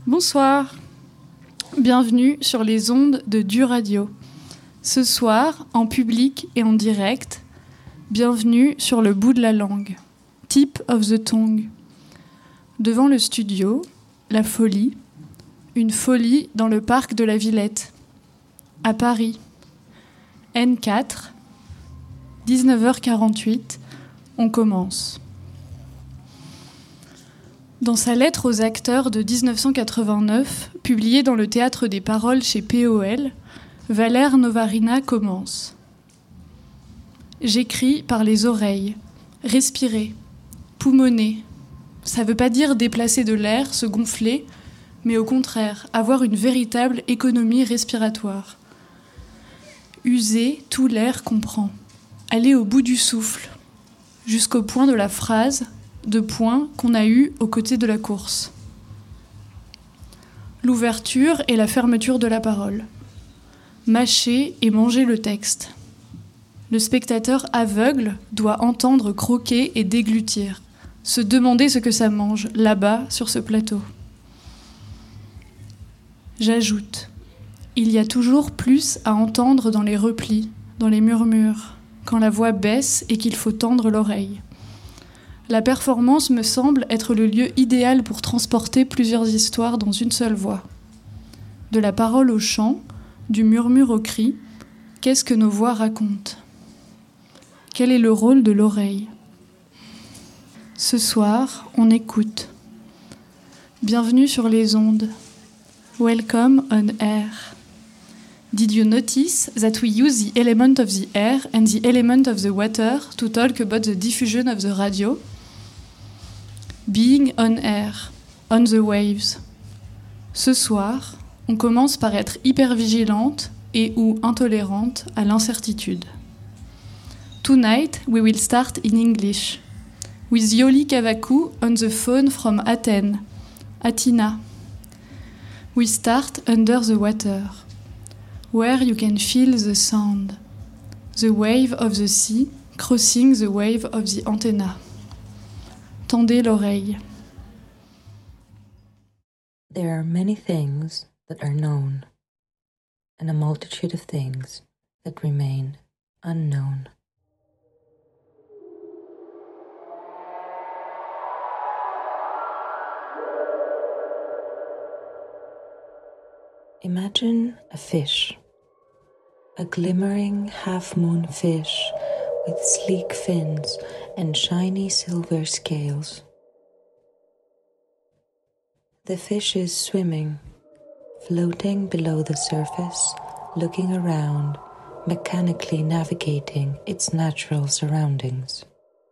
Bonsoir, bienvenue sur les ondes de Du Radio. Ce soir, en public et en direct, bienvenue sur le bout de la langue, Tip of the Tongue. Devant le studio, la folie, une folie dans le parc de la Villette, à Paris. N4, 19h48, on commence. Dans sa lettre aux acteurs de 1989, publiée dans le Théâtre des Paroles chez POL, Valère Novarina commence. J'écris par les oreilles, respirer, poumonner. Ça ne veut pas dire déplacer de l'air, se gonfler, mais au contraire, avoir une véritable économie respiratoire. User tout l'air qu'on prend, aller au bout du souffle, jusqu'au point de la phrase, de points qu'on a eus aux côtés de la course. L'ouverture et la fermeture de la parole. Mâcher et manger le texte. Le spectateur aveugle doit entendre croquer et déglutir, se demander ce que ça mange, là-bas, sur ce plateau. J'ajoute, il y a toujours plus à entendre dans les replis, dans les murmures, quand la voix baisse et qu'il faut tendre l'oreille. La performance me semble être le lieu idéal pour transporter plusieurs histoires dans une seule voix. De la parole au chant, du murmure au cri, qu'est-ce que nos voix racontent ? Quel est le rôle de l'oreille ? Ce soir, on écoute. Bienvenue sur les ondes. Welcome on air. Did you notice that we use the element of the air and the element of the water to talk about the diffusion of the radio? Being on air, on the waves. Ce soir, on commence par être hyper vigilante et ou intolérante à l'incertitude. Tonight, we will start in English, with Yoli Kavaku on the phone from Athens, Athina. We start under the water, where you can feel the sound, the wave of the sea crossing the wave of the antenna. Tendez l'oreille. There are many things that are known, and a multitude of things that remain unknown. Imagine a fish, a glimmering half-moon fish with sleek fins and shiny silver scales. The fish is swimming, floating below the surface, looking around, mechanically navigating its natural surroundings.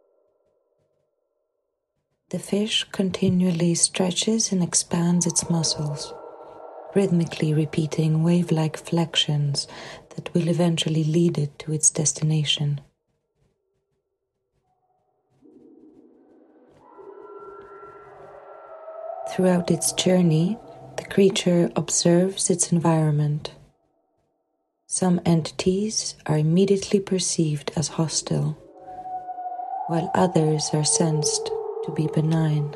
The fish continually stretches and expands its muscles, rhythmically repeating wave-like flexions that will eventually lead it to its destination. Throughout its journey, the creature observes its environment. Some entities are immediately perceived as hostile, while others are sensed to be benign.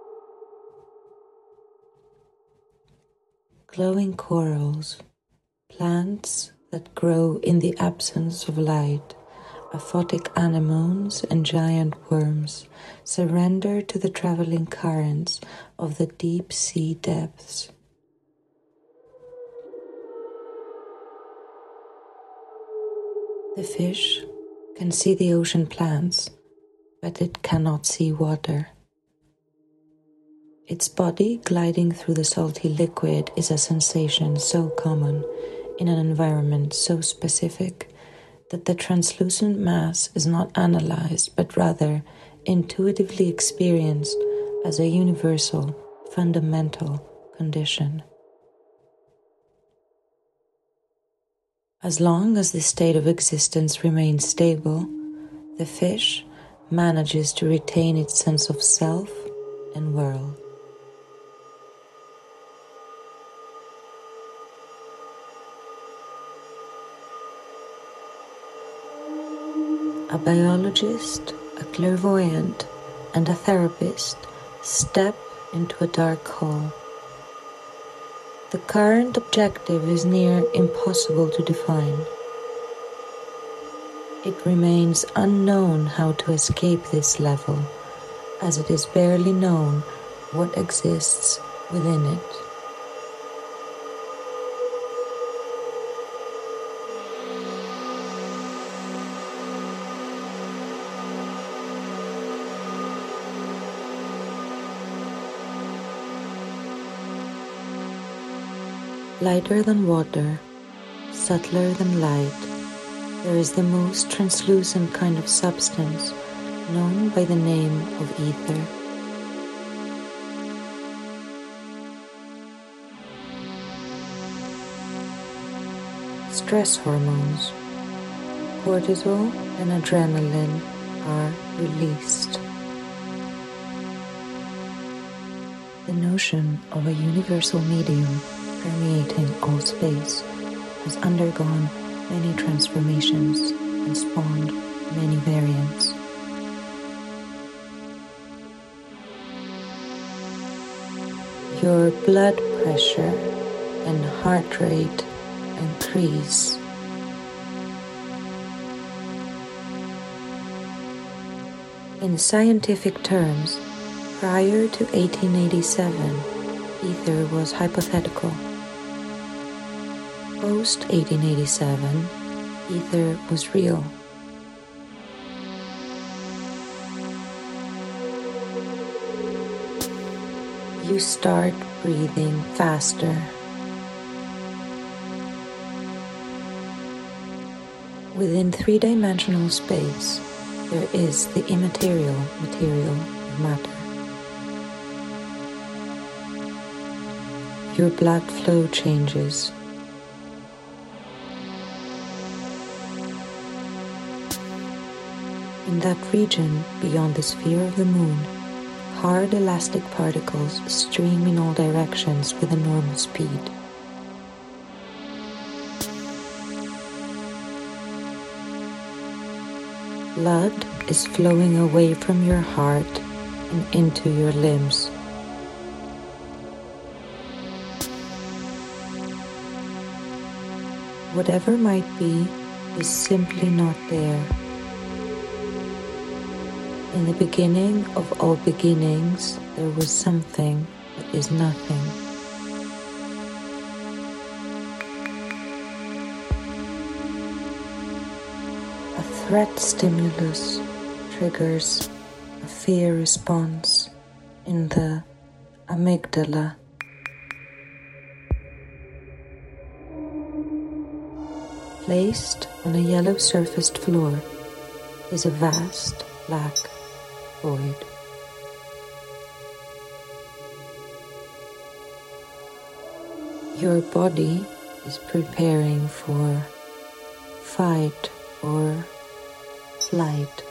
Glowing corals, plants that grow in the absence of light, aphotic anemones and giant worms surrender to the traveling currents of the deep sea depths. The fish can see the ocean plants, but it cannot see water. Its body gliding through the salty liquid is a sensation so common in an environment so specific that the translucent mass is not analyzed, but rather intuitively experienced as a universal, fundamental condition. As long as this state of existence remains stable, the fish manages to retain its sense of self and world. A biologist, a clairvoyant, and a therapist step into a dark hall, The current objective is near impossible to define. It remains unknown how to escape this level, as it is barely known what exists within it. Lighter than water, subtler than light, there is the most translucent kind of substance known by the name of ether. Stress hormones, cortisol and adrenaline, are released. The notion of a universal medium permeating all space has undergone many transformations and spawned many variants. Your blood pressure and heart rate increase. In scientific terms, prior to 1887, ether was hypothetical. Post 1887, ether was real. You start breathing faster. Within three-dimensional space, there is the immaterial material of matter. Your blood flow changes. In that region beyond the sphere of the moon, hard elastic particles stream in all directions with a normal speed. Blood is flowing away from your heart and into your limbs. Whatever might be is simply not there. In the beginning of all beginnings, there was something that is nothing. A threat stimulus triggers a fear response in the amygdala. Placed on a yellow surfaced floor is a vast black void. Your body is preparing for fight or flight.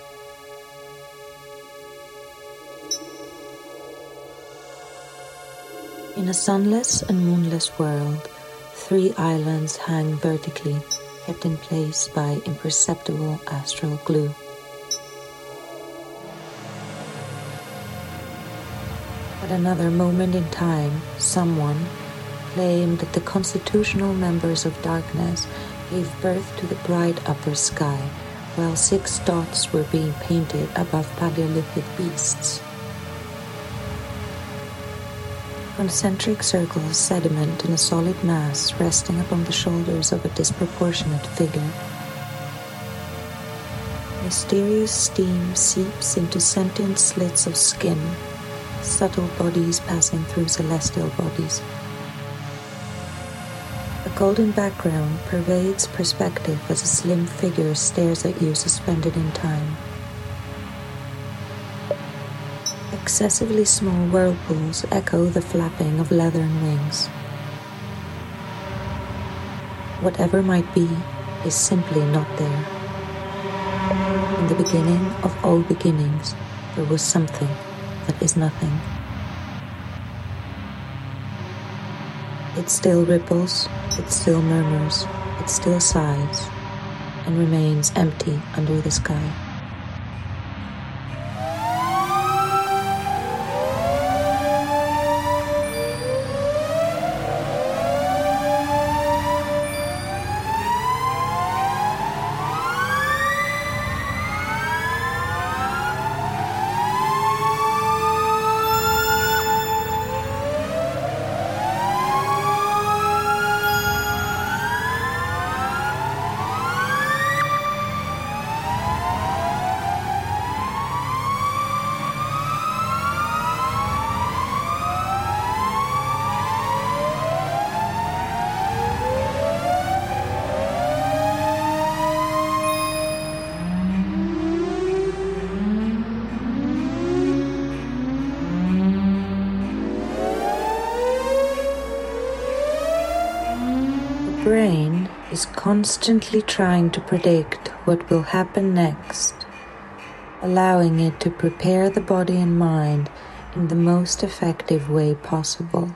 In a sunless and moonless world, 3 islands hang vertically, kept in place by imperceptible astral glue. At another moment in time, someone claimed that the constitutional members of darkness gave birth to the bright upper sky, while 6 dots were being painted above Paleolithic beasts. Concentric circles of sediment in a solid mass resting upon the shoulders of a disproportionate figure. Mysterious steam seeps into sentient slits of skin, subtle bodies passing through celestial bodies. A golden background pervades perspective as a slim figure stares at you suspended in time. Excessively small whirlpools echo the flapping of leathern wings. Whatever might be is simply not there. In the beginning of all beginnings, there was something that is nothing. It still ripples, it still murmurs, it still sighs, and remains empty under the sky. brain is constantly trying to predict what will happen next, allowing it to prepare the body and mind in the most effective way possible.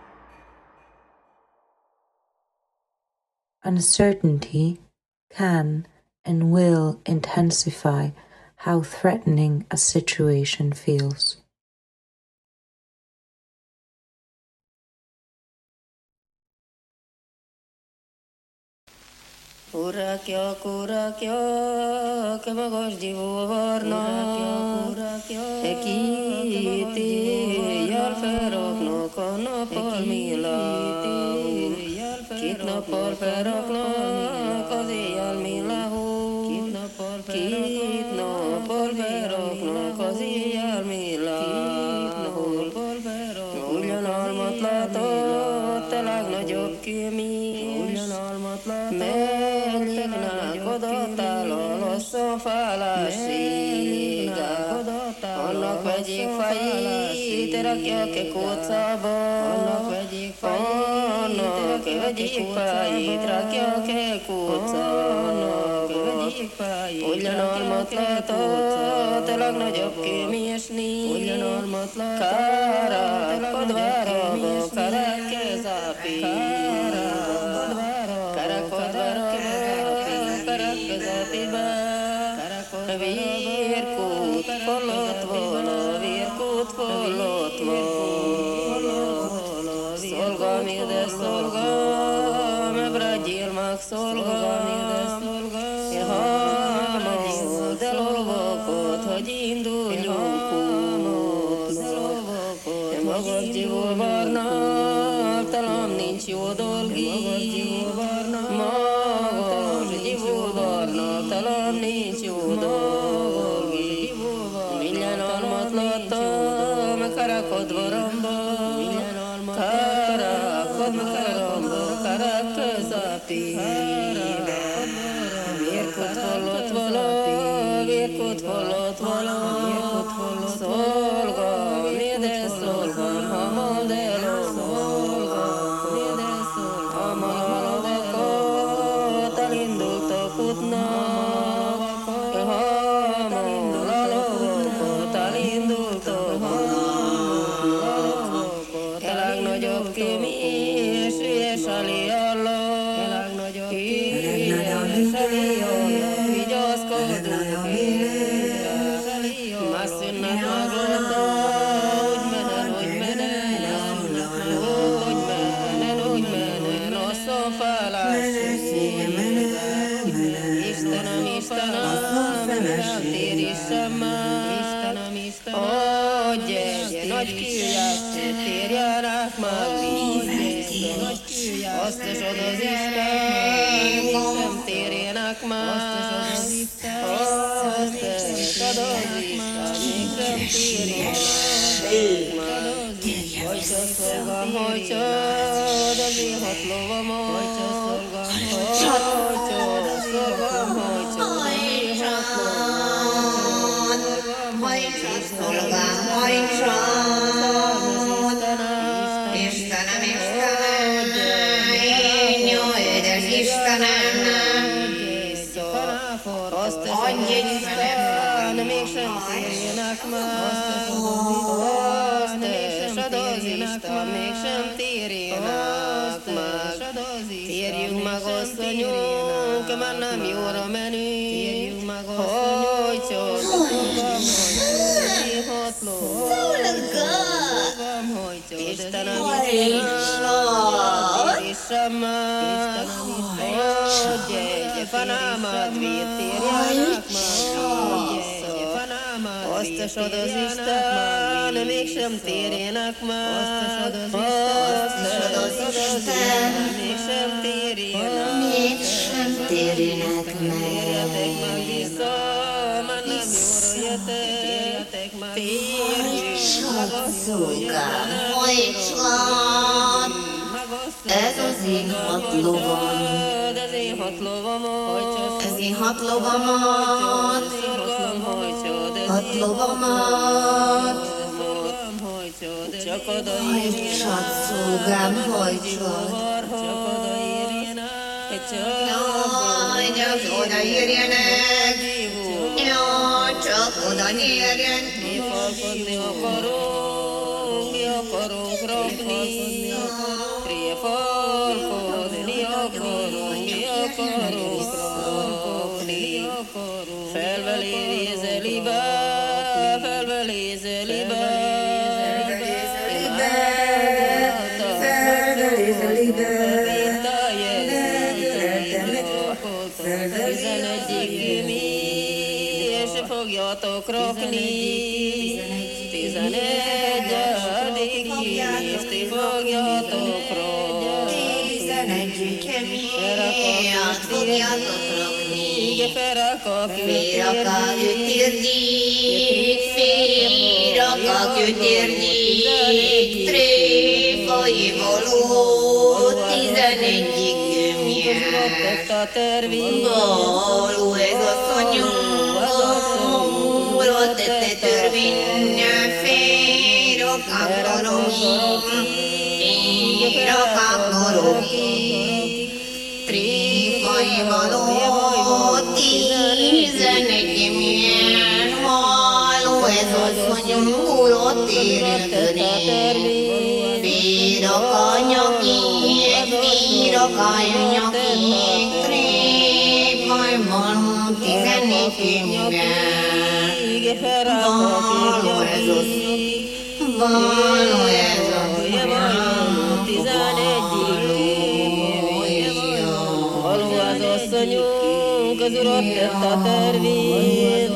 Uncertainty can and will intensify how threatening a situation feels. Kurakyo, ke magos divu varna, ekiti yal ferok no kono por mila, kitna por ferok no kozi yal mila hu, kitna por ferok no kozi yal mila hu, ulyan almatlato telag nagyobb kimi, ulyan almatlato. Annak vegyék fájít, rakja ke kócába. Annak vegyék fájít, rakja ke kócába. Ugyan almatlatot, a legnagyobb kőmésni. Kárálkodva rabok, kerekezápi. Virkút follott volna, szolga, de szolga, mebradjél mag szolga, hámod, de lovakot, hogy induljunk út. Magas gyivul varnak, talán nincs jó dolgi, magas gyivul varnak, talán nincs jó dolgi. Milyen almat láttam, karakodva ramba, karak közepébe. Virkut follott vala, szolga, de szolga, hamad elolva. Hamalavakat elindultak útnak, hamalavakat elindultak útnak. A legnagyobb kémés, ügyes alialla, vigyázkodunk, más szünnet maglata, úgy menen, rosszon felállás. Istenem, térjéssem már, adj egy nagy kiújást, térjenek már vízbe. Azt is ad az Isten, sem térjenek már. Azt is ad az Isten, sem térjenek már. Hajtsa szolgám, hajtsad az én hat lovamat. Hajtsa szolgám, hajtsad az én hat lovamat. Hajtsa szolgám, hajtsad. Istenem, édes Istenem, adj egy Isten, mégsem térjenek már. Azt esed az Isten, mégsem térjenek már. Térjünk meg, asszonyunk, mert nem jóra menünk. Hajtsad, szolgám, Istenem, térjéssem már. Adj egy fanámat, térjenek már. Azt esad az Isten, mégsem térjenek már. Azt esad az Isten, mégsem térjenek már. Térjetek meg vissza, már nem jóra jöttek. Hajtsad, szolgám, hajtsad. Ez az én hat lovam. Ez én hat lovamat. Ez én hat lovamat. Hat lovamat. Csak oda hajtsad, szolgám, hajtsad. Csak oda érjenek. Fogjatok rakni, 11. is ti fogjatok rakni, 11. miért fogjatok rakni, félraka ütérdik, félraka ütérdik, tréfai való, 11. miért való ez asszonyunk, való tette törvény, félraka norogik, tréfai való, 11. miért való ez asszonyunk, való tette félraka nyakik, félraka nyakik, tréfai való, 11. miért való ez asszonyunk, való ez asszonyunk, 11. az asszonyunk, az urat tett a tervét,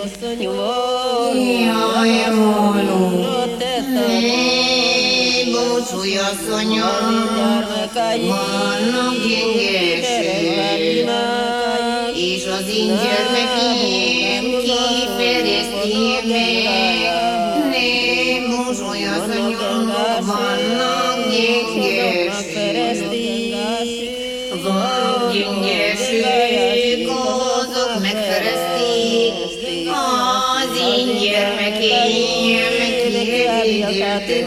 urat tett a búcsúj asszonyom, vannak gyengeség, és az én gyermekeim kiferezték meg. Búcsúj asszonyom, vannak gyengeség, van gyengeség, azok megferezték az én gyermekeim, kiegészítettek.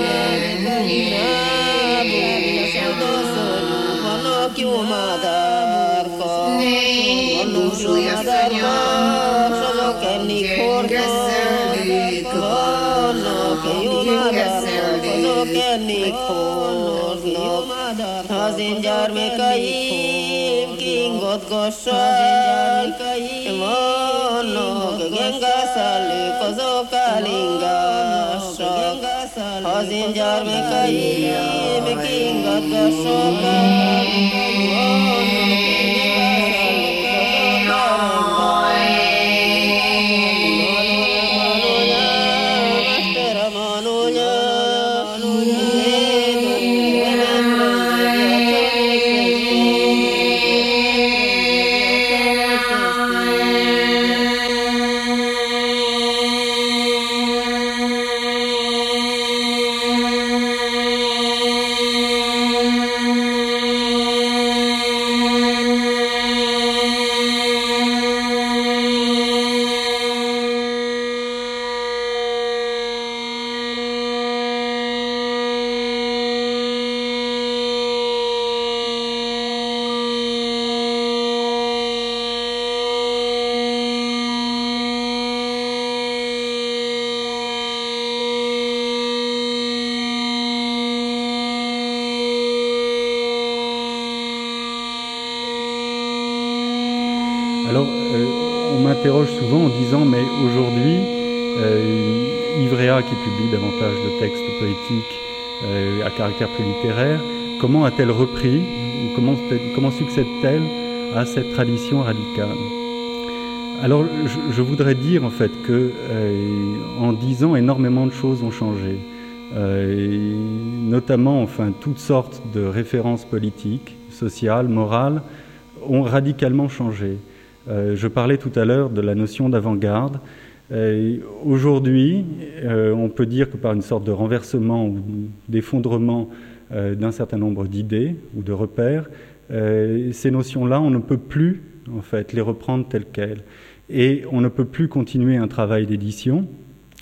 Vannak jó madárka, búcsúj asszonyom, azok ennig hordnak, vannak jó madárka, azok ennig hordnak. Az én gyermekeim kingatgassak, vannak gengászállók, azok elingassak. Az én gyermekeim kingatgassak, vannak Alors, on m'interroge souvent en disant, mais aujourd'hui, Ivrea, qui publie davantage de textes poétiques à caractère plus littéraire, comment a-t-elle repris, ou comment succède-t-elle à cette tradition radicale ? Alors, je voudrais dire en fait que, en 10 ans, énormément de choses ont changé, notamment, enfin, toutes sortes de références politiques, sociales, morales, ont radicalement changé. Je parlais tout à l'heure de la notion d'avant-garde. Aujourd'hui, on peut dire que par une sorte de renversement ou d'effondrement d'un certain nombre d'idées ou de repères, ces notions-là, on ne peut plus en fait les reprendre telles quelles. Et on ne peut plus continuer un travail d'édition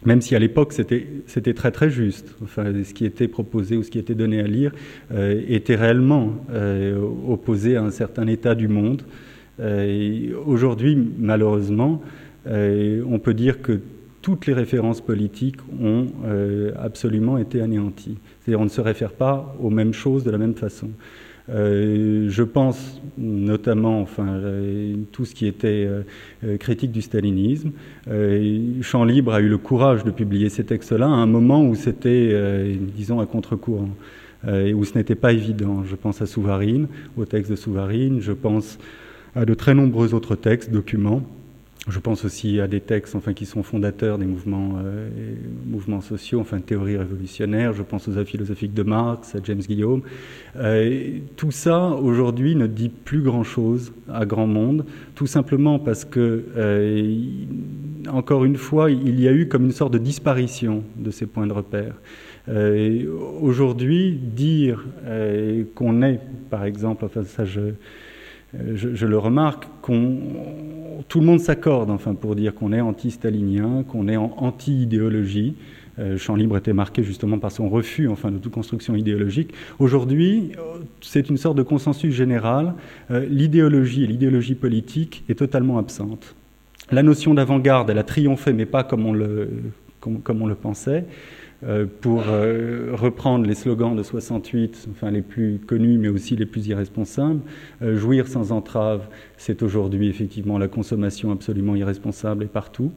même si à l'époque c'était très très juste. Enfin, ce qui était proposé ou ce qui était donné à lire était réellement opposé à un certain état du monde. Aujourd'hui, malheureusement, on peut dire que toutes les références politiques ont absolument été anéanties. C'est-à-dire on ne se réfère pas aux mêmes choses de la même façon. Je pense notamment, tout ce qui était critique du stalinisme. Champ Libre a eu le courage de publier ces textes-là à un moment où c'était, disons, à contre-courant, où ce n'était pas évident. Je pense à Souvarine, au texte de Souvarine, je pense à de très nombreux autres textes, documents. Je pense aussi à des textes qui sont fondateurs des mouvements sociaux, théorie révolutionnaire. Je pense aux œuvres philosophiques de Marx, à James Guillaume. Tout ça, aujourd'hui, ne dit plus grand-chose à grand monde, tout simplement parce que, encore une fois, il y a eu comme une sorte de disparition de ces points de repère. Aujourd'hui, dire qu'on est, par exemple, ça je le remarque, tout le monde s'accorde pour dire qu'on est anti-stalinien, qu'on est en anti-idéologie. Champ Libre était marqué justement par son refus de toute construction idéologique. Aujourd'hui, c'est une sorte de consensus général. L'idéologie et l'idéologie politique est totalement absente. La notion d'avant-garde, elle a triomphé, mais pas comme on le pensait. Pour reprendre les slogans de 68, les plus connus mais aussi les plus irresponsables, jouir sans entrave, c'est aujourd'hui effectivement la consommation absolument irresponsable et partout.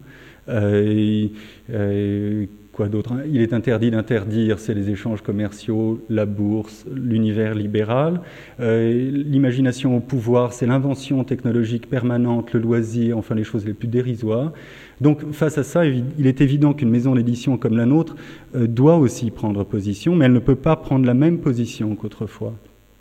Quoi d'autre ? Il est interdit d'interdire, c'est les échanges commerciaux, la bourse, l'univers libéral. L'imagination au pouvoir, c'est l'invention technologique permanente, le loisir, les choses les plus dérisoires. Donc face à ça, il est évident qu'une maison d'édition comme la nôtre doit aussi prendre position, mais elle ne peut pas prendre la même position qu'autrefois.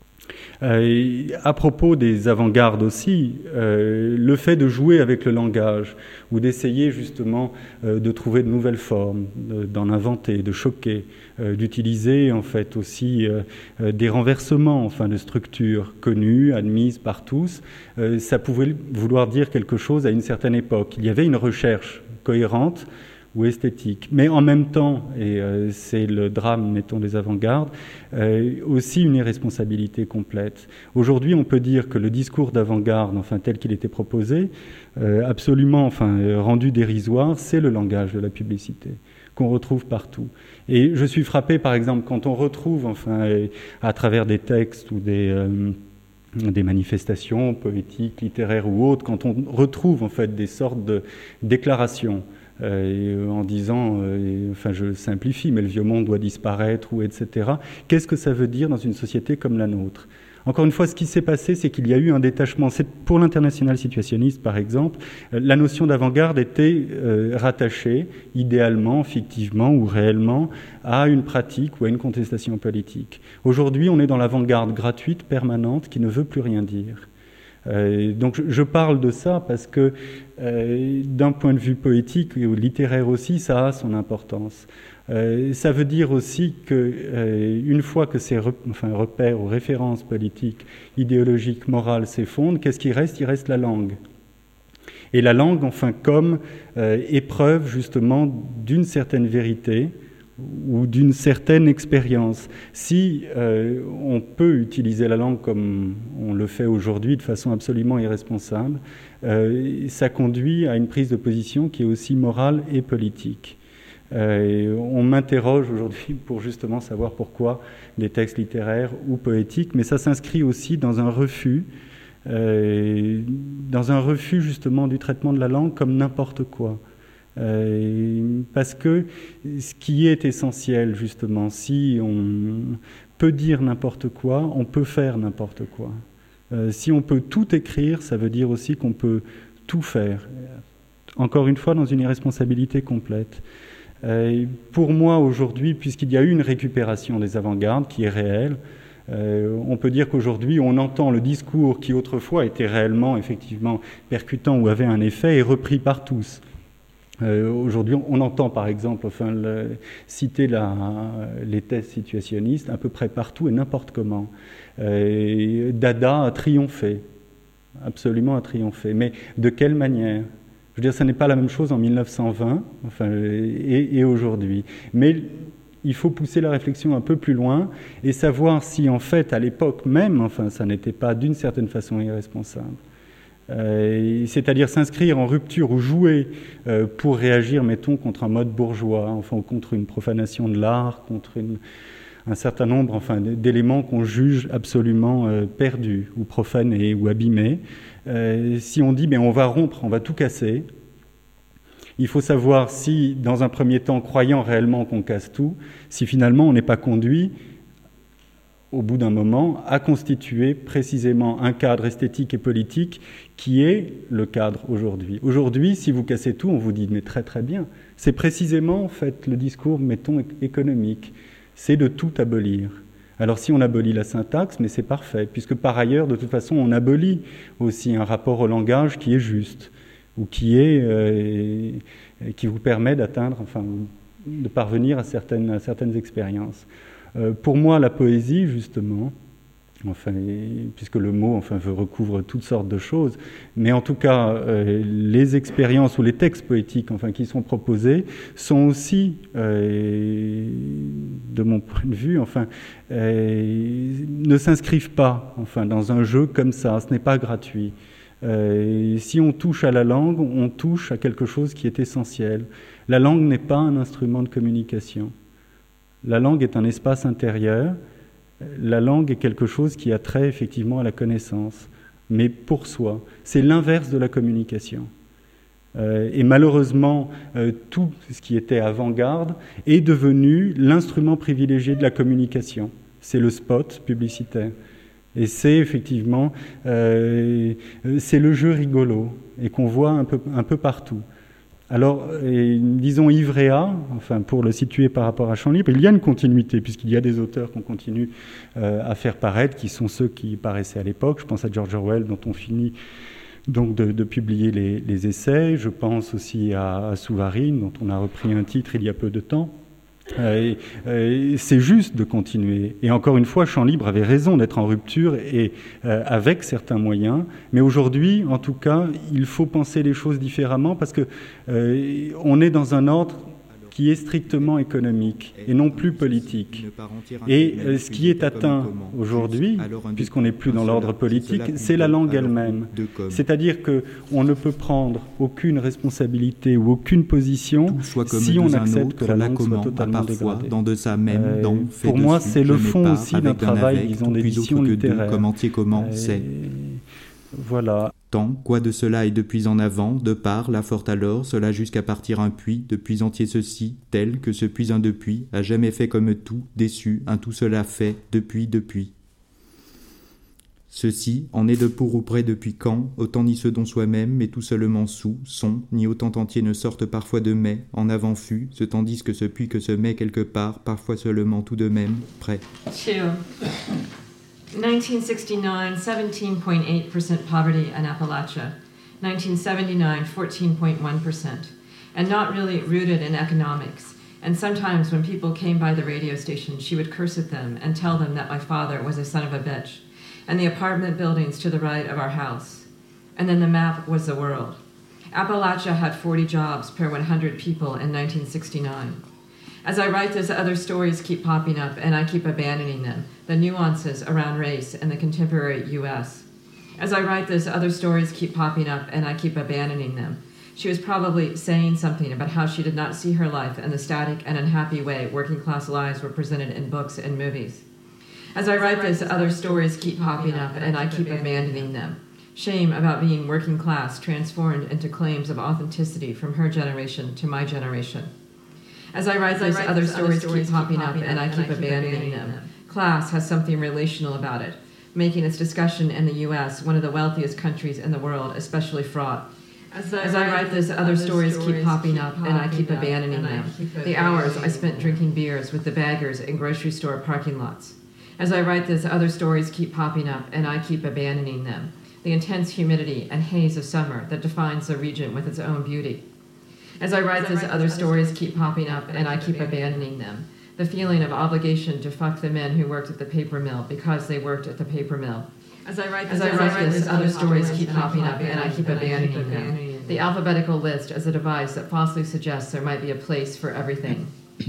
À propos des avant-gardes aussi, le fait de jouer avec le langage ou d'essayer justement de trouver de nouvelles formes, d'en inventer, de choquer, d'utiliser aussi des renversements de structures connues, admises par tous, ça pouvait vouloir dire quelque chose à une certaine époque. Il y avait une recherche cohérente ou esthétique. Mais en même temps, et c'est le drame, mettons, des avant-gardes, aussi une irresponsabilité complète. Aujourd'hui, on peut dire que le discours d'avant-garde, tel qu'il était proposé, absolument, rendu dérisoire, c'est le langage de la publicité qu'on retrouve partout. Et je suis frappé, par exemple, quand on retrouve, à travers des textes ou des manifestations poétiques, littéraires ou autres, quand on retrouve des sortes de déclarations en disant, je simplifie, mais le vieux monde doit disparaître, ou etc. Qu'est-ce que ça veut dire dans une société comme la nôtre ? Encore une fois, ce qui s'est passé, c'est qu'il y a eu un détachement. Pour l'international situationniste, par exemple, la notion d'avant-garde était rattachée, idéalement, fictivement ou réellement, à une pratique ou à une contestation politique. Aujourd'hui, on est dans l'avant-garde gratuite, permanente, qui ne veut plus rien dire. Donc je parle de ça parce que d'un point de vue poétique ou littéraire aussi, ça a son importance. Ça veut dire aussi qu'une fois que ces repères ou références politiques, idéologiques, morales s'effondrent, qu'est-ce qui reste ? Il reste la langue. Et la langue, comme épreuve justement d'une certaine vérité ou d'une certaine expérience. Si on peut utiliser la langue comme on le fait aujourd'hui de façon absolument irresponsable, ça conduit à une prise de position qui est aussi morale et politique. On m'interroge aujourd'hui pour justement savoir pourquoi des textes littéraires ou poétiques, mais ça s'inscrit aussi dans un refus justement du traitement de la langue comme n'importe quoi. Parce que ce qui est essentiel justement, si on peut dire n'importe quoi, on peut faire n'importe quoi. Si on peut tout écrire, ça veut dire aussi qu'on peut tout faire. Encore une fois, dans une irresponsabilité complète. Pour moi aujourd'hui, puisqu'il y a eu une récupération des avant-gardes qui est réelle, on peut dire qu'aujourd'hui on entend le discours qui autrefois était réellement effectivement percutant ou avait un effet et repris par tous. Aujourd'hui, on entend par exemple citer les thèses situationnistes à peu près partout et n'importe comment. Dada a triomphé, absolument a triomphé. Mais de quelle manière ? Je veux dire, ça n'est pas la même chose en 1920 et aujourd'hui. Mais il faut pousser la réflexion un peu plus loin et savoir si, en fait, à l'époque même, ça n'était pas d'une certaine façon irresponsable. C'est-à-dire s'inscrire en rupture ou jouer pour réagir, mettons, contre un mode bourgeois, contre une profanation de l'art, contre un certain nombre d'éléments qu'on juge absolument perdus ou profanés ou abîmés. Si on dit on va rompre, on va tout casser, il faut savoir si, dans un premier temps, croyant réellement qu'on casse tout, si finalement on n'est pas conduit, au bout d'un moment, à constituer précisément un cadre esthétique et politique qui est le cadre aujourd'hui. Aujourd'hui, si vous cassez tout, on vous dit « mais très très bien ». C'est précisément, en fait, le discours, mettons, économique. C'est de tout abolir. Alors si on abolit la syntaxe, mais c'est parfait, puisque par ailleurs, de toute façon, on abolit aussi un rapport au langage qui est juste, ou qui vous permet d'atteindre, de parvenir à certaines expériences. Pour moi, la poésie, justement, puisque le mot recouvre toutes sortes de choses, mais en tout cas, les expériences ou les textes poétiques qui sont proposés sont aussi, de mon point de vue, ne s'inscrivent pas dans un jeu comme ça, ce n'est pas gratuit. Si on touche à la langue, on touche à quelque chose qui est essentiel. La langue n'est pas un instrument de communication. La langue est un espace intérieur. La langue est quelque chose qui a trait effectivement à la connaissance, mais pour soi. C'est l'inverse de la communication. Et malheureusement, tout ce qui était avant-garde est devenu l'instrument privilégié de la communication. C'est le spot publicitaire. Et c'est effectivement, c'est le jeu rigolo, et qu'on voit un peu partout. Alors, disons Ivrea, pour le situer par rapport à Champ Libre, il y a une continuité, puisqu'il y a des auteurs qu'on continue à faire paraître, qui sont ceux qui paraissaient à l'époque. Je pense à George Orwell, dont on finit donc de publier les essais. Je pense aussi à Souvarine, dont on a repris un titre il y a peu de temps. C'est juste de continuer. Et encore une fois, Champ Libre avait raison d'être en rupture et avec certains moyens. Mais aujourd'hui, en tout cas, il faut penser les choses différemment parce que on est dans un ordre qui est strictement économique et non plus politique. Et ce qui est atteint aujourd'hui, puisqu'on n'est plus dans l'ordre politique, c'est la langue elle-même. C'est-à-dire qu'on ne peut prendre aucune responsabilité ou aucune position si on accepte que la langue soit totalement dégradée. Pour moi, c'est le fond aussi d'un travail, disons, d'édition littéraire. Voilà. Tant, quoi de cela est depuis en avant, de part, la forte alors, cela jusqu'à partir un puits, de puits entier ceci, tel que ce puits un depuis, a jamais fait comme tout, déçu, un tout cela fait, depuis. Ceci en est de pour ou près depuis quand, autant ni ce dont soi-même, mais tout seulement sous, sont, ni autant entier ne sortent parfois de mais, en avant fut, ce tandis que ce puits que se met quelque part, parfois seulement tout de même, près. 1969, 17.8% poverty in Appalachia. 1979, 14.1%. And not really rooted in economics. And sometimes when people came by the radio station, she would curse at them and tell them that my father was a son of a bitch. And the apartment buildings to the right of our house. And then the map was the world. Appalachia had 40 jobs per 100 people in 1969. As I write this, other stories keep popping up, and I keep abandoning them, the nuances around race in the contemporary U.S. As I write this, other stories keep popping up, and I keep abandoning them. She was probably saying something about how she did not see her life in the static and unhappy way working-class lives were presented in books and movies. As I write this, other stories keep popping up, and I keep abandoning them. Shame about being working class transformed into claims of authenticity from her generation to my generation. As I write this, other stories keep popping up, and I keep abandoning them. Class has something relational about it, making its discussion in the U.S. one of the wealthiest countries in the world, especially fraught. As I write this, other stories keep popping up, and I keep abandoning them. The hours I spent drinking beers with the baggers in grocery store parking lots. As I write this, other stories keep popping up, and I keep abandoning them. The intense humidity and haze of summer that defines the region with its own beauty. As I write this, other stories keep popping up, and I keep abandoning them. The feeling of obligation to fuck the men who worked at the paper mill because they worked at the paper mill. As I write this, other stories keep popping up, and I keep abandoning them. the alphabetical list as a device that falsely suggests there might be a place for everything.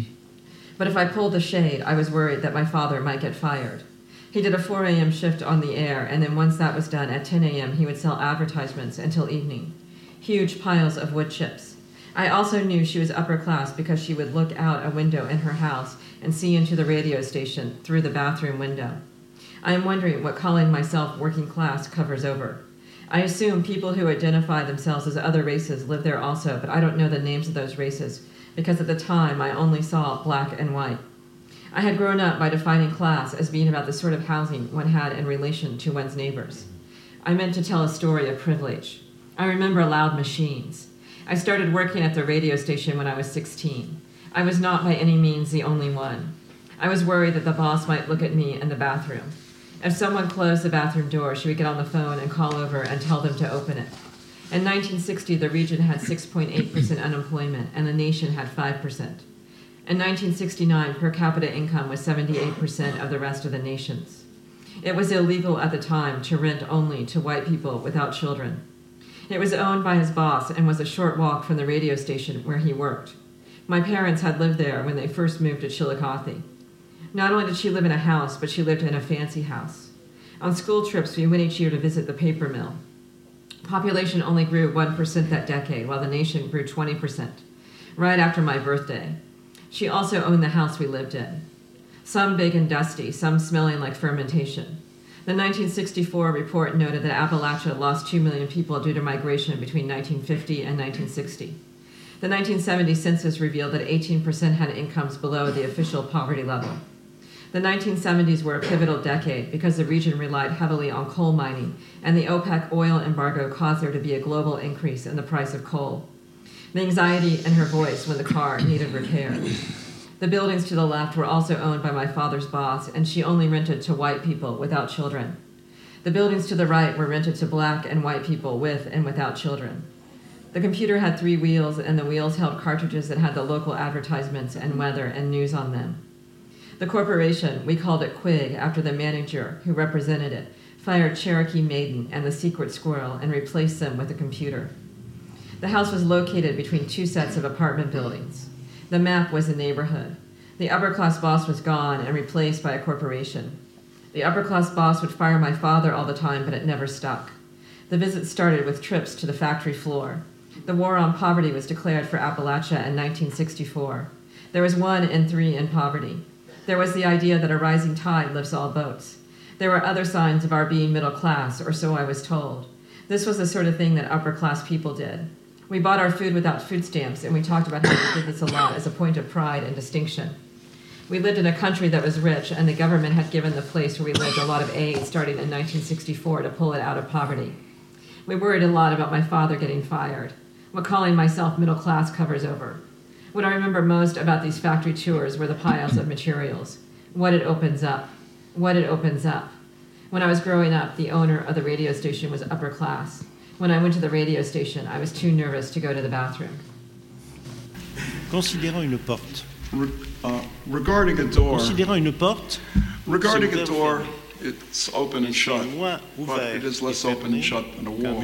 But if I pulled the shade, I was worried that my father might get fired. He did a 4 a.m. shift on the air, and then once that was done, at 10 a.m., he would sell advertisements until evening. Huge piles of wood chips. I also knew she was upper class because she would look out a window in her house and see into the radio station through the bathroom window. I am wondering what calling myself working class covers over. I assume people who identify themselves as other races live there also, but I don't know the names of those races because at the time I only saw black and white. I had grown up by defining class as being about the sort of housing one had in relation to one's neighbors. I meant to tell a story of privilege. I remember loud machines. I started working at the radio station when I was 16. I was not by any means the only one. I was worried that the boss might look at me in the bathroom. If someone closed the bathroom door, she would get on the phone and call over and tell them to open it. In 1960, the region had 6.8% unemployment, and the nation had 5%. In 1969, per capita income was 78% of the rest of the nation's. It was illegal at the time to rent only to white people without children. It was owned by his boss and was a short walk from the radio station where he worked. My parents had lived there when they first moved to Chillicothe. Not only did she live in a house, but she lived in a fancy house. On school trips, we went each year to visit the paper mill. Population only grew 1% that decade, while the nation grew 20%, right after my birthday. She also owned the house we lived in. Some big and dusty, some smelling like fermentation. The 1964 report noted that Appalachia lost 2 million people due to migration between 1950 and 1960. The 1970 census revealed that 18% had incomes below the official poverty level. The 1970s were a pivotal decade because the region relied heavily on coal mining, and the OPEC oil embargo caused there to be a global increase in the price of coal. The anxiety in her voice when the car needed repair. The buildings to the left were also owned by my father's boss, and she only rented to white people without children. The buildings to the right were rented to black and white people with and without children. The computer had 3 wheels, and the wheels held cartridges that had the local advertisements and weather and news on them. The corporation, we called it Quig after the manager who represented it, fired Cherokee Maiden and the Secret Squirrel and replaced them with a computer. The house was located between 2 sets of apartment buildings. The map was the neighborhood. The upper-class boss was gone and replaced by a corporation. The upper-class boss would fire my father all the time, but it never stuck. The visit started with trips to the factory floor. The war on poverty was declared for Appalachia in 1964. There was 1 in 3 in poverty. There was the idea that a rising tide lifts all boats. There were other signs of our being middle class, or so I was told. This was the sort of thing that upper-class people did. We bought our food without food stamps, and we talked about how we did this a lot as a point of pride and distinction. We lived in a country that was rich, and the government had given the place where we lived a lot of aid starting in 1964 to pull it out of poverty. We worried a lot about my father getting fired, what calling myself middle class covers over. What I remember most about these factory tours were the piles of materials, what it opens up, what it opens up. When I was growing up, the owner of the radio station was upper class. When I went to the radio station, I was too nervous to go to the bathroom. Considérant une porte. Regarding a door. Considérant une porte. Regarding a door, it's open and shut, but it is less open and shut than a wall.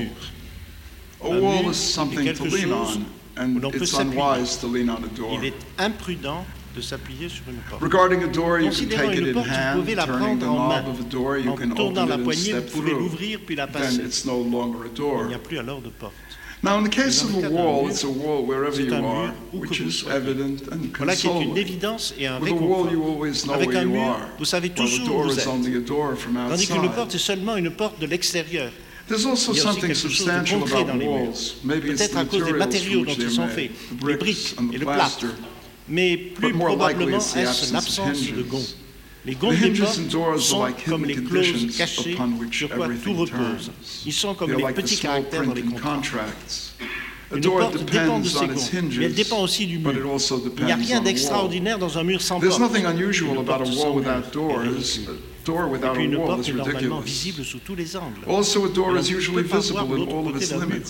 A wall is something to lean on, and it's unwise to lean on a door. Il est imprudent de s'appuyer sur une porte. Regarding a door, you can take it in porte, hand, turning the knob of a door, you can open it and step through. Then it's no longer a door. Il n'y a plus alors de porte. Now, in the case of a wall, it's a wall wherever you are, which is evident and consoling. With a wall, you always know where you are, while a door is only a door from Tandis qu'une porte outside. est seulement une porte de l'extérieur. There's also something substantial about walls. Maybe it's the materials from which they're made, the bricks and the plaster. Mais plus probablement est-ce l'absence de gonds. Les gonds des portes sont comme les clauses cachées sur quoi tout repose. Ils sont comme les petits caractères dans les contrats. Une porte dépend de ses gonds, mais elle dépend aussi du mur. Il n'y a rien d'extraordinaire dans un mur sans porte. There's nothing unusual about a wall without doors. A door without a wall is ridiculous. visible sous tous les angles. Also, a door is usually visible in all of its limits.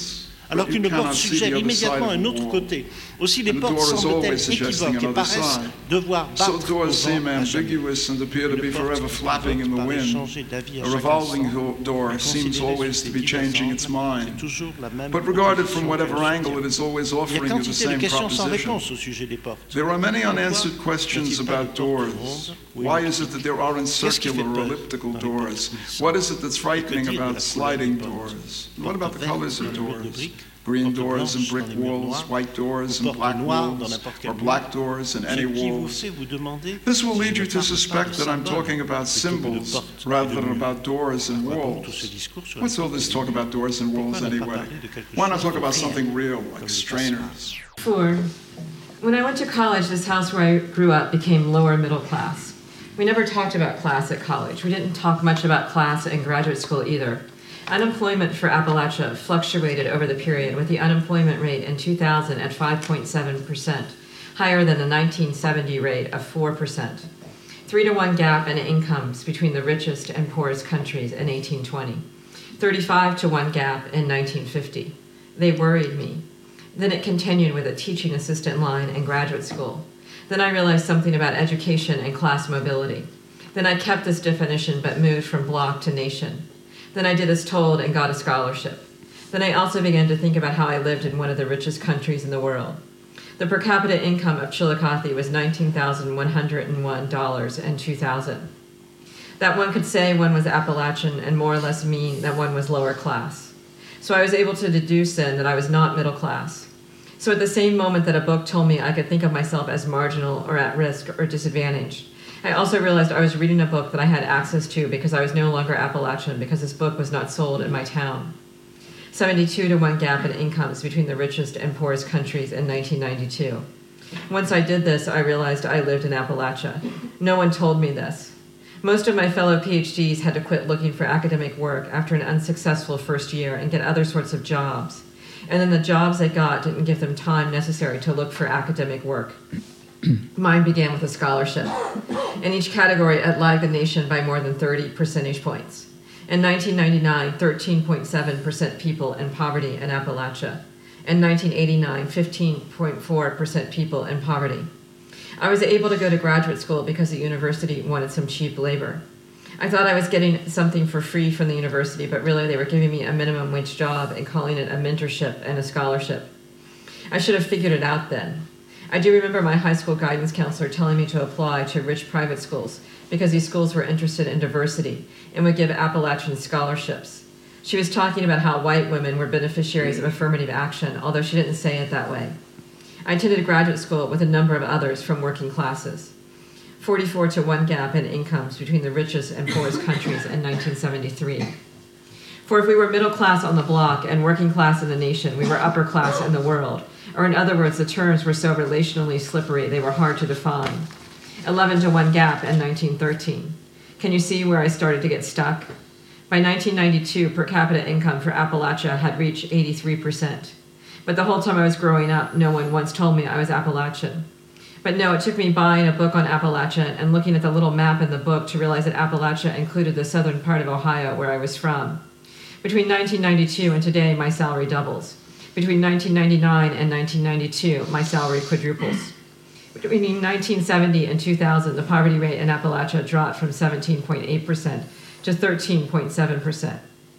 alors qu'une porte suggère immédiatement un autre côté. Aussi, les portes semblent-elles équivoques et paraissent devoir battre au vent à jamais. Une porte paraît changer d'avis à chaque instant. door seems always to be changing its mind. But But regarded from whatever angle, it is always il y a offering you the quantité de same questions sans proposition. réponse au sujet des portes. There are many unanswered Pourquoi questions n'y a-t-il pas de about portes doors. rondes? Oui, Why mais is it that there aren't qu'est-ce qui fait circular or peur elliptical dans les doors? portes? What is it that's frightening Que dire de about la sliding couleur des doors? portes? What about the Portes colors of vertes dans les murs de doors? briques, Green portes doors and blanches brick dans les murs walls, noirs, white doors ou and portes black noires dans walls, n'importe quel or mur. black doors and any Qui vous walls. fait vous demander This will lead si you je to ne parle pas suspect de that I'm symboles talking about plutôt que de symbols portes rather et de than murs. about doors and Pourquoi donc tout walls. ce discours sur What's all this talk about doors and walls Pourquoi ne pas anyway? parler de quelque Why not chose talk about de réel, something real, comme like les strainers? 4. When I went to college, this house where I grew up became lower middle class. We never talked about class at college. We didn't talk much about class in graduate school either. Unemployment for Appalachia fluctuated over the period, with the unemployment rate in 2000 at 5.7%, higher than the 1970 rate of 4%. 3-to-1 gap in incomes between the richest and poorest countries in 1820. 35-to-1 gap in 1950. They worried me. Then it continued with a teaching assistant line in graduate school. Then I realized something about education and class mobility. Then I kept this definition but moved from block to nation. Then I did as told and got a scholarship. Then I also began to think about how I lived in one of the richest countries in the world. The per capita income of Chillicothe was $19,101 in 2000. That one could say one was Appalachian and more or less mean that one was lower class. So I was able to deduce then that I was not middle class. So at the same moment that a book told me I could think of myself as marginal or at risk or disadvantaged, I also realized I was reading a book that I had access to because I was no longer Appalachian, because this book was not sold in my town. 72-to-1 gap in incomes between the richest and poorest countries in 1992. Once I did this, I realized I lived in Appalachia. No one told me this. Most of my fellow PhDs had to quit looking for academic work after an unsuccessful first year and get other sorts of jobs. And then the jobs they got didn't give them time necessary to look for academic work. Mine began with a scholarship. In each category, it lagged the nation by more than 30 percentage points. In 1999, 13.7% people in poverty in Appalachia. In 1989, 15.4% people in poverty. I was able to go to graduate school because the university wanted some cheap labor. I thought I was getting something for free from the university, but really they were giving me a minimum wage job and calling it a mentorship and a scholarship. I should have figured it out then. I do remember my high school guidance counselor telling me to apply to rich private schools because these schools were interested in diversity and would give Appalachian scholarships. She was talking about how white women were beneficiaries of affirmative action, although she didn't say it that way. I attended graduate school with a number of others from working classes. 44-to-1 gap in incomes between the richest and poorest countries in 1973. For if we were middle class on the block and working class in the nation, we were upper class in the world. Or in other words, the terms were so relationally slippery they were hard to define. 11-to-1 gap in 1913. Can you see where I started to get stuck? By 1992, per capita income for Appalachia had reached 83%. But the whole time I was growing up, no one once told me I was Appalachian. But no, it took me buying a book on Appalachia and looking at the little map in the book to realize that Appalachia included the southern part of Ohio, where I was from. Between 1992 and today, my salary doubles. Between 1999 and 1992, my salary quadruples. Between 1970 and 2000, the poverty rate in Appalachia dropped from 17.8% to 13.7%.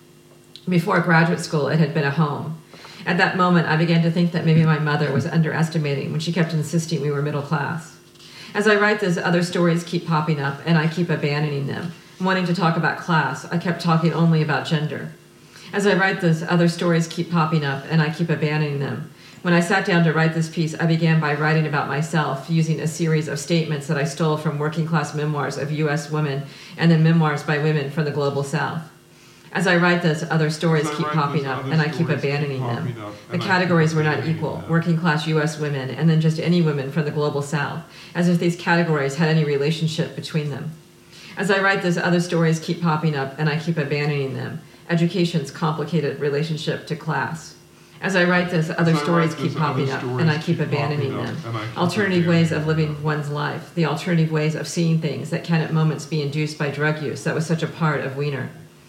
Before graduate school, it had been a home. At that moment, I began to think that maybe my mother was underestimating when she kept insisting we were middle class. As I write this, other stories keep popping up, and I keep abandoning them. Wanting to talk about class, I kept talking only about gender. As I write this, other stories keep popping up, and I keep abandoning them. When I sat down to write this piece, I began by writing about myself, using a series of statements that I stole from working class memoirs of U.S. women and then memoirs by women from the global South. As I write this, other stories keep popping up, and I keep abandoning them. The categories were not equal, working class U.S. women, and then just any women from the global South, as if these categories had any relationship between them. As I write this, other stories keep popping up, and I keep abandoning them. Education's complicated relationship to class. As I write this, other stories keep popping up, and I keep abandoning them. Alternative ways of living one's life, the alternative ways of seeing things that can at moments be induced by drug use that was such a part of Wiener.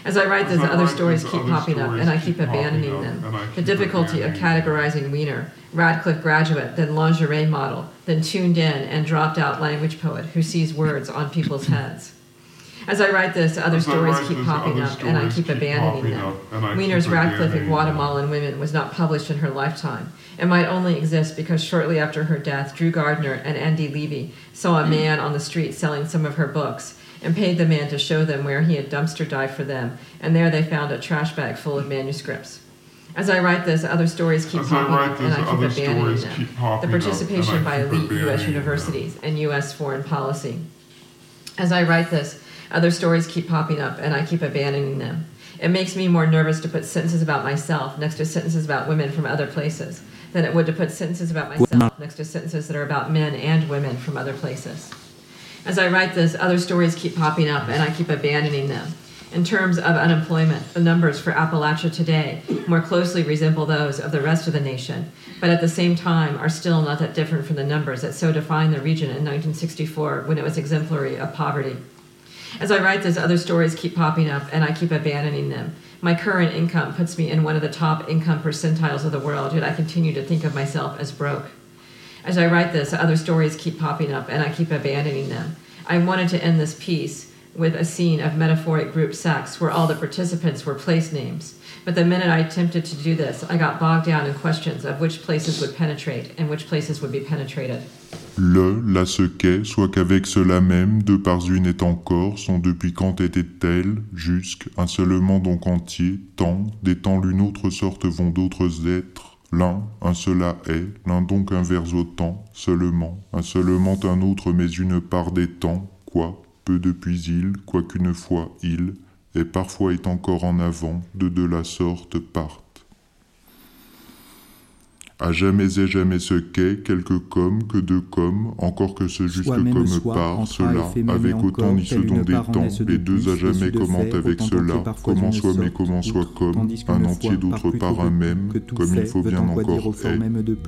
As I write this, other stories keep popping up, and I keep abandoning them. The difficulty of categorizing Wiener, Radcliffe graduate, then lingerie model, then tuned in and dropped out language poet who sees words on people's heads. As I write this, other stories keep popping up, and I keep abandoning them. Wiener's Radcliffe and Guatemalan Women was not published in her lifetime. It might only exist because shortly after her death, Drew Gardner and Andy Levy saw a man on the street selling some of her books and paid the man to show them where he had dumpster dived for them, and there they found a trash bag full of manuscripts. As I write this, other stories keep popping up, and I keep abandoning them. The participation by elite U.S. universities and U.S. foreign policy. As I write this, other stories keep popping up, and I keep abandoning them. It makes me more nervous to put sentences about myself next to sentences about women from other places than it would to put sentences about myself next to sentences that are about men and women from other places. As I write this, other stories keep popping up, and I keep abandoning them. In terms of unemployment, the numbers for Appalachia today more closely resemble those of the rest of the nation, but at the same time are still not that different from the numbers that so defined the region in 1964 when it was exemplary of poverty. As I write this, other stories keep popping up, and I keep abandoning them. My current income puts me in one of the top income percentiles of the world, yet I continue to think of myself as broke. As I write this, other stories keep popping up, and I keep abandoning them. I wanted to end this piece with a scene of metaphoric group sex where all the participants were place names. But the minute I attempted to do this, I got bogged down in questions of which places would penetrate and which places would be penetrated. Là ce qu'est, soit qu'avec cela même, deux parts une est encore, sont depuis quand étaient-elles, jusque, un seulement donc entier, tant, des temps l'une autre sorte vont d'autres êtres, l'un, un cela est, l'un donc un vers autant, seulement, un seulement un autre mais une part des temps, quoi, peu depuis il, quoiqu'une fois il, et parfois est encore en avant, de la sorte partent. À jamais et jamais ce qu'est, quelque comme, que deux comme, encore que ce juste comme part, cela, avec autant ni ce dont des temps, les deux à jamais commentent avec cela, comment soit mais comment soit comme, un entier d'autre part un même, comme il faut bien encore est, deux.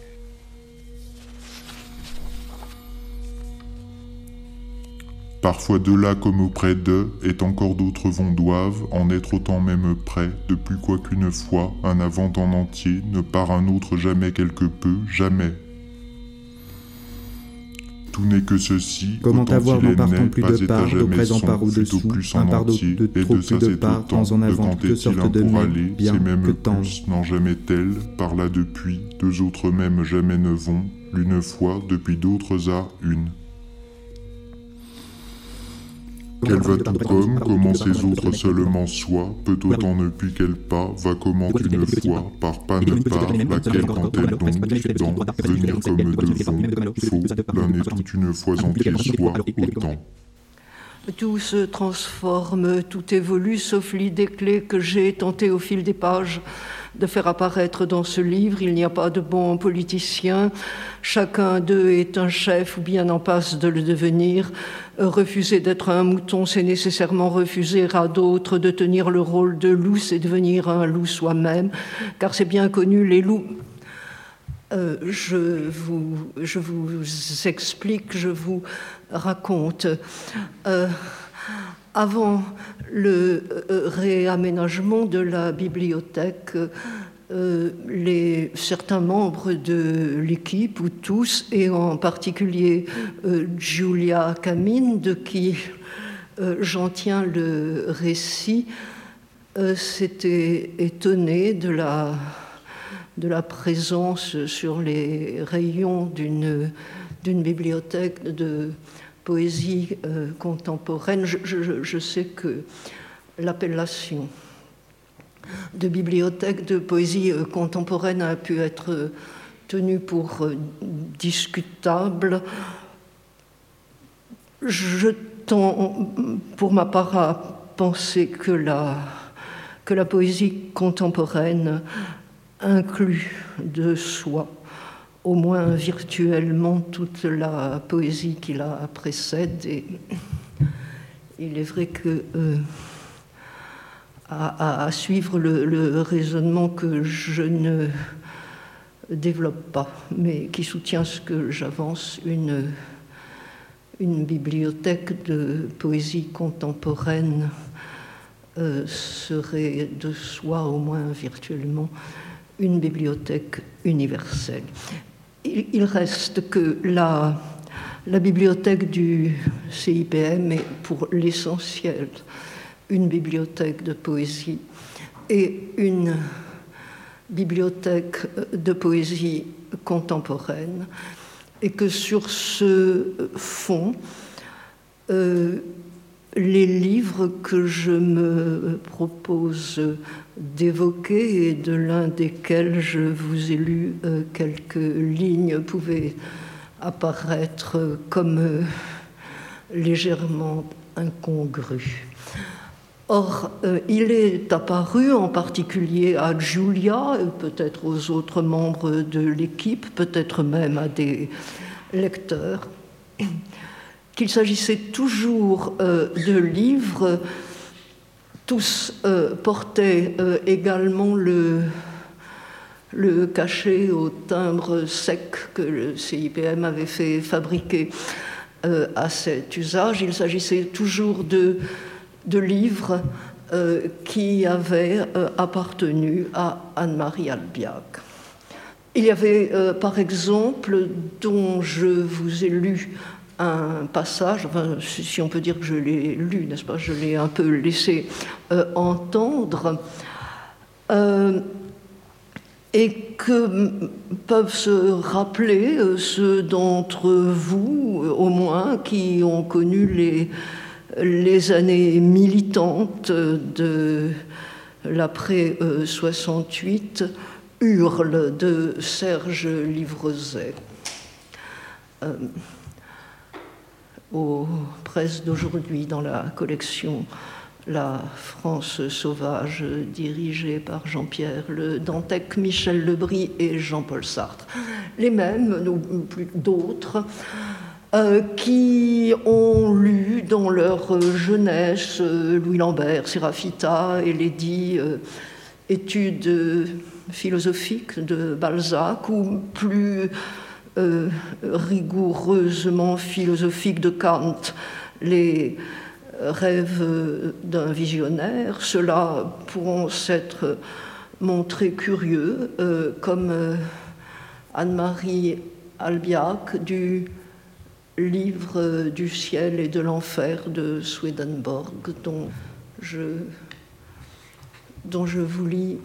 Parfois de là comme auprès d'eux, et encore d'autres vont doivent en être autant même près, depuis quoi qu'une fois, un avant en entier, ne part un autre jamais quelque peu, jamais. Tout n'est que ceci, comment avoir n'en partant plus de part, de présent par au-dessous, un part de trop plus de part, temps en avant, que sorte de même, bien, que temps. N'en jamais tel, par là depuis, deux autres mêmes jamais ne vont, l'une fois, depuis d'autres à une. Qu'elle va tout comme, comment ces autres seulement soient, peut autant ne puis qu'elle pas, va comment une fois, par pas ne part, laquelle quand elle donc, dans, venir comme devant, faux, l'un et toute une fois entier soit, autant. Tout se transforme, tout évolue, sauf l'idée clé que j'ai tentée au fil des pages de faire apparaître dans ce livre. Il n'y a pas de bons politiciens. Chacun d'eux est un chef ou bien en passe de le devenir. Refuser d'être un mouton, c'est nécessairement refuser à d'autres de tenir le rôle de loup, c'est devenir un loup soi-même, car c'est bien connu, les loups... Je vous explique, je vous raconte. Avant le réaménagement de la bibliothèque, certains membres de l'équipe, ou tous, et en particulier Julia Camine, de qui j'en tiens le récit, s'étaient étonnés de la présence sur les rayons d'une bibliothèque de poésie contemporaine. Je sais que l'appellation de bibliothèque de poésie contemporaine a pu être tenue pour discutable. Je tends, pour ma part, à penser que la poésie contemporaine inclut de soi, au moins virtuellement, toute la poésie qui la précède. Et il est vrai que, à suivre le raisonnement que je ne développe pas, mais qui soutient ce que j'avance, une bibliothèque de poésie contemporaine serait de soi, au moins virtuellement, une bibliothèque universelle. Il reste que la bibliothèque du CIPM est pour l'essentiel une bibliothèque de poésie et une bibliothèque de poésie contemporaine, et que sur ce fond, les livres que je me propose d'évoquer, et de l'un desquels je vous ai lu quelques lignes, pouvaient apparaître comme légèrement incongrus. Or, il est apparu en particulier à Giulia, peut-être aux autres membres de l'équipe, peut-être même à des lecteurs, qu'il s'agissait toujours de livres. Tous portaient également le cachet au timbre sec que le CIPM avait fait fabriquer à cet usage. Il s'agissait toujours de livres qui avaient appartenu à Anne-Marie Albiach. Il y avait, par exemple, dont je vous ai lu un passage, enfin, si on peut dire que je l'ai lu, n'est-ce pas, je l'ai un peu laissé entendre, et que peuvent se rappeler ceux d'entre vous, au moins, qui ont connu les années militantes de l'après-68, Hurle de Serge Livrezet. Aux presses d'aujourd'hui, dans la collection La France sauvage, dirigée par Jean-Pierre Le Dantec, Michel Lebris et Jean-Paul Sartre. Les mêmes, ou plus d'autres, qui ont lu dans leur jeunesse Louis Lambert, Sérafita et Lady, études philosophiques de Balzac, ou plus rigoureusement philosophiques de Kant, les rêves d'un visionnaire. Ceux-là pourront s'être montrés curieux, comme Anne-Marie Albiach du livre du ciel et de l'enfer de Swedenborg, dont je vous lis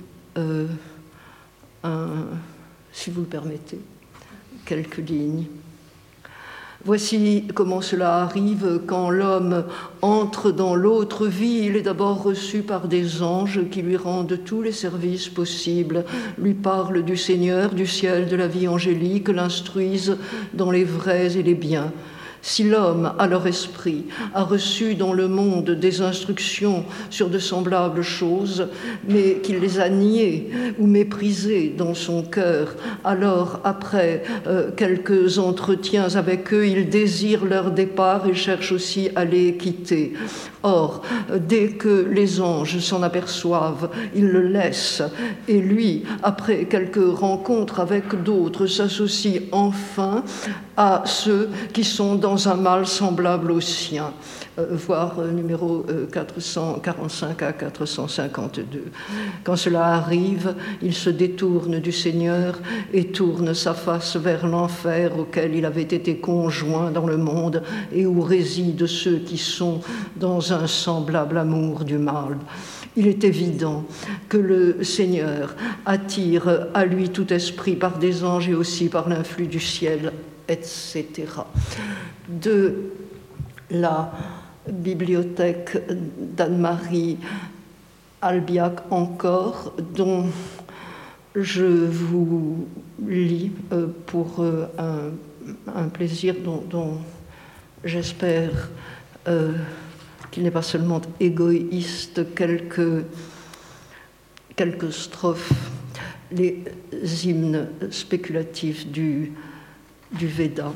si vous le permettez, quelques lignes. Voici comment cela arrive quand l'homme entre dans l'autre vie. Il est d'abord reçu par des anges qui lui rendent tous les services possibles, lui parlent du Seigneur, du ciel, de la vie angélique, l'instruisent dans les vrais et les biens. Si l'homme, à leur esprit, a reçu dans le monde des instructions sur de semblables choses, mais qu'il les a niées ou méprisées dans son cœur, alors, après quelques entretiens avec eux, il désire leur départ et cherche aussi à les quitter. Or, dès que les anges s'en aperçoivent, ils le laissent, et lui, après quelques rencontres avec d'autres, s'associe enfin à ceux qui sont dans un mal semblable au sien. Voir numéro 445 à 452. Quand cela arrive, il se détourne du Seigneur et tourne sa face vers l'enfer auquel il avait été conjoint dans le monde et où résident ceux qui sont dans un semblable amour du mal. Il est évident que le Seigneur attire à lui tout esprit par des anges et aussi par l'influx du ciel, etc. De la bibliothèque d'Anne-Marie Albiach encore, dont je vous lis pour un plaisir dont j'espère qu'il n'est pas seulement égoïste, quelques strophes, les hymnes spéculatifs du Veda.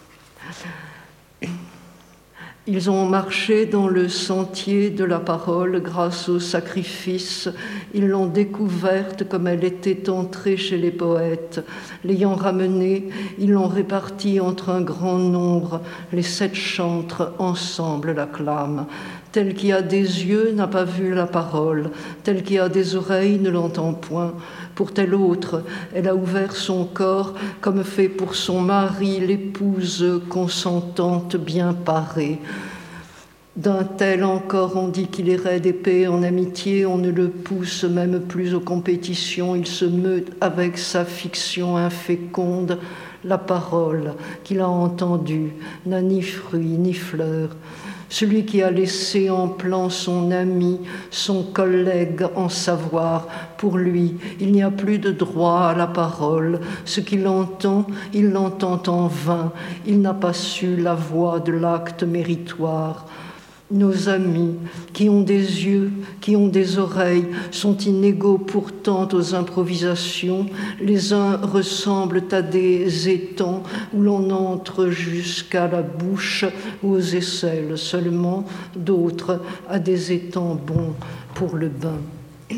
Ils ont marché dans le sentier de la parole grâce au sacrifice. Ils l'ont découverte comme elle était entrée chez les poètes. L'ayant ramenée, ils l'ont répartie entre un grand nombre. Les 7 chantres ensemble l'acclament. Tel qui a des yeux n'a pas vu la parole, tel qui a des oreilles ne l'entend point. Pour tel autre, elle a ouvert son corps comme fait pour son mari l'épouse consentante bien parée. D'un tel encore, on dit qu'il est raide épais en amitié, on ne le pousse même plus aux compétitions, il se meut avec sa fiction inféconde. La parole qu'il a entendue n'a ni fruit ni fleur. Celui qui a laissé en plan son ami, son collègue en savoir, pour lui, il n'y a plus de droit à la parole. Ce qu'il entend, il l'entend en vain. Il n'a pas su la voie de l'acte méritoire. Nos amis, qui ont des yeux, qui ont des oreilles, sont inégaux pourtant aux improvisations. Les uns ressemblent à des étangs où l'on entre jusqu'à la bouche ou aux aisselles seulement, d'autres à des étangs bons pour le bain.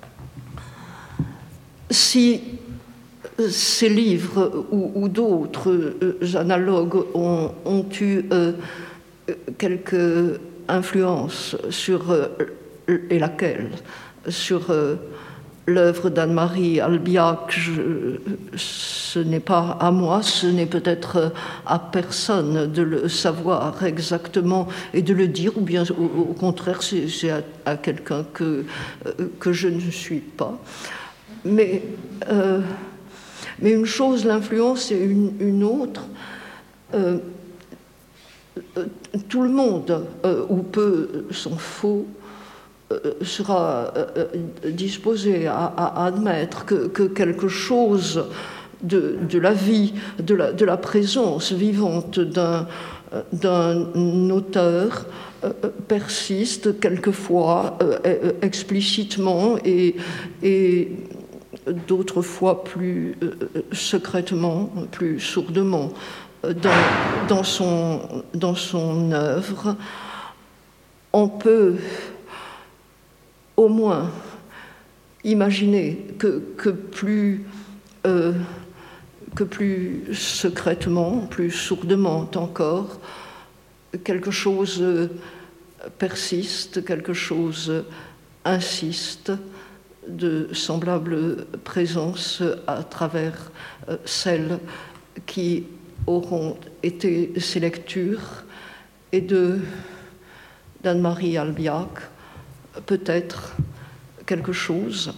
Si ces livres ou d'autres analogues ont eu quelques influence sur, et laquelle, sur l'œuvre d'Anne-Marie Albiach, ce n'est pas à moi, ce n'est peut-être à personne de le savoir exactement et de le dire, ou bien au contraire, c'est à quelqu'un que je ne suis pas. Mais une chose l'influence et une autre. Tout le monde, ou peu s'en faut, sera disposé à admettre que quelque chose de la vie, de la présence vivante d'un auteur persiste quelquefois explicitement et d'autres fois plus secrètement, plus sourdement. Dans son œuvre, on peut au moins imaginer que plus secrètement, plus sourdement encore, quelque chose persiste, quelque chose insiste de semblable présence à travers celle qui auront été ces lectures, et d'Anne-Marie Albiach, peut-être quelque chose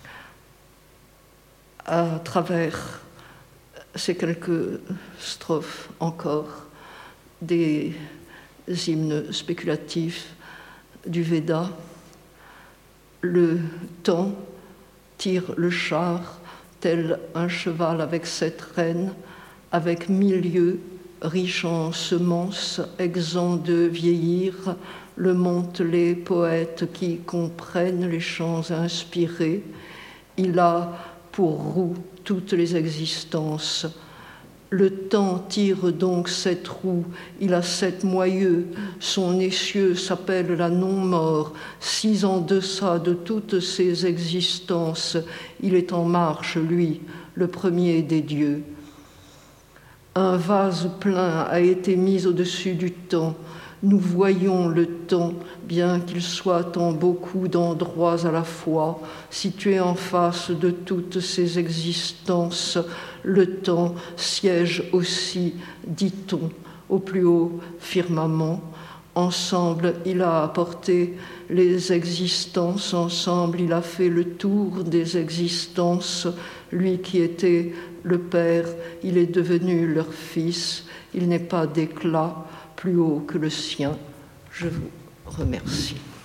à travers ces quelques strophes encore des hymnes spéculatifs du Veda. Le temps tire le char tel un cheval avec 7 rênes, avec 1000 lieues, riche en semences, exempt de vieillir, le montent les poètes qui comprennent les chants inspirés. Il a pour roue toutes les existences. Le temps tire donc 7 roues, il a 7 moyeux, son essieu s'appelle la non-mort, 6 en deçà de toutes ses existences, il est en marche, lui, le premier des dieux. Un vase plein a été mis au-dessus du temps. Nous voyons le temps, bien qu'il soit en beaucoup d'endroits à la fois, situé en face de toutes ces existences. Le temps siège aussi, dit-on, au plus haut firmament. Ensemble, il a apporté les existences, ensemble, il a fait le tour des existences. Lui qui était le Père, il est devenu leur Fils. Il n'est pas d'éclat plus haut que le sien. Je vous remercie.